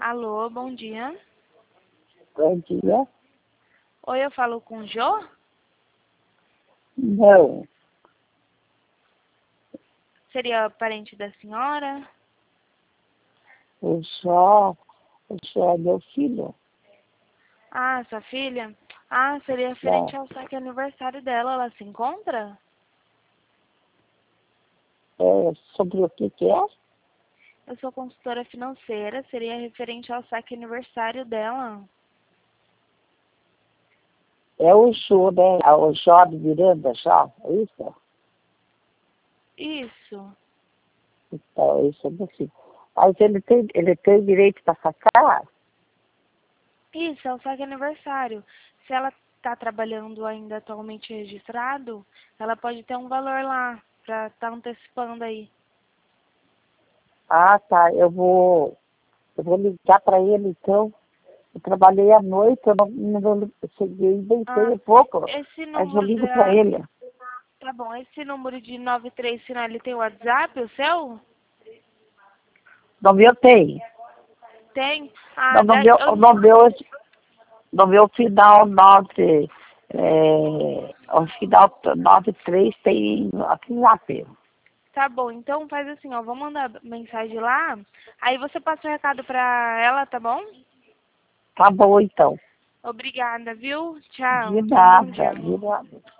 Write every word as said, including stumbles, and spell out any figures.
Alô, bom dia. Bom dia. Oi, eu falo com o Jô? Não, Seria parente da senhora? o só, o só é meu filho. Ah, sua filha? Ah, seria referente Né? ao saque aniversário dela. Ela se encontra? É, sobre o que que é? Eu sou consultora financeira. Seria referente ao saque aniversário dela. É o Jô, né? É o Jó de Miranda, Jó, é isso? Isso. Então, isso é meu filho. Mas ele tem, ele tem direito para sacar? Isso, é o saque aniversário. Se ela está trabalhando ainda atualmente registrado, ela pode ter um valor lá para estar antecipando aí. Ah, tá, eu vou, eu vou ligar para ele, então. Eu trabalhei à noite, eu não, não eu cheguei, deitei Ah, um pouco, esse mas eu número ligo para da... ele. Tá bom, esse número de nove três final, ele tem WhatsApp, o seu? No meu tem. Tem? Ah, No, no daí meu, eu... no meu, no meu final nove, é, o final nove três tem WhatsApp. Tá bom, então faz assim, ó, vou mandar mensagem lá, aí você passa o recado pra ela, tá bom? Tá bom, então. Obrigada, viu? Tchau, De tenha um bom nada, dia. de nada.